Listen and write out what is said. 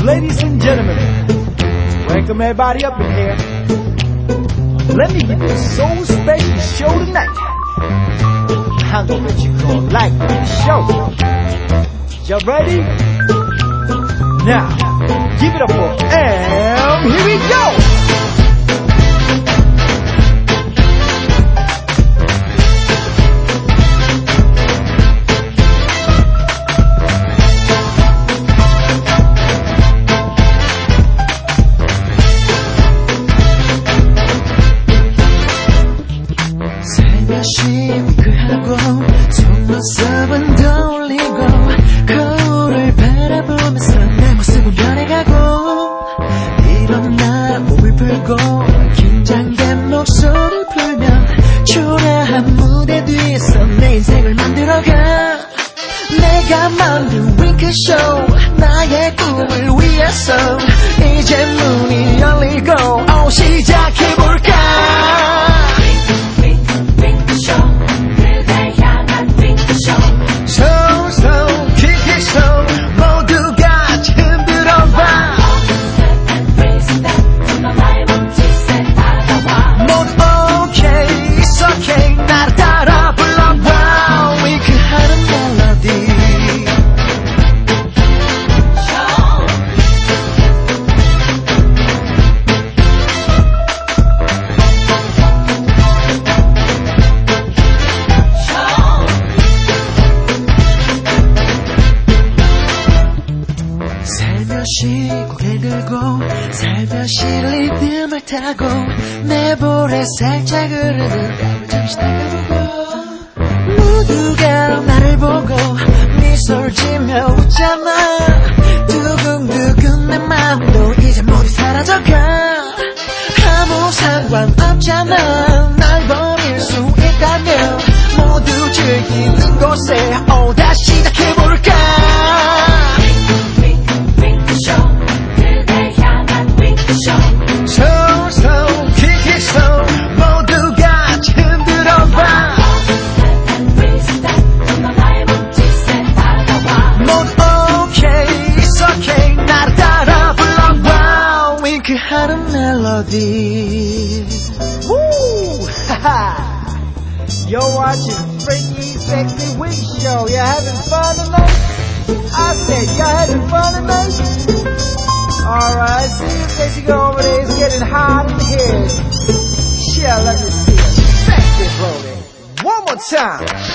Ladies and gentlemen, welcome everybody up in here. Let me give you a so special show tonight. I'm gonna let you go like the show. Y'all ready? Now, give it up for M. Here we go! 시크하고 속눈썹은 더 올리고 거울을 바라보면서 내 모습은 변해가고 이런 날 몸을 풀고 긴장된 목소리를 풀며 초라한 무대 뒤에서 내 인생을 만들어가 내가 만든 윙크쇼 나의 꿈을 위해서 이제 문이 열리고 시작해볼까 살며시 고개 들고 살며시 리듬을 타고 내 볼에 살짝 흐르는 땀을 잠시 닦아보고 모두가 나를 보고 미소를 지며 웃잖아 두근두근 내 마음도 이제 모두 사라져가 아무 상관없잖아 날 버릴 수 있다면 모두 즐기는 곳에 다시 시작해볼까 하는 멜로디. Woo! You're watching Freaky Sexy Wig Show. You having fun tonight? I said, y'all having fun tonight? Alright, see you Sexy Girl over there is getting hot in here. Yeah, let me see it. Sexy rolling. One more time.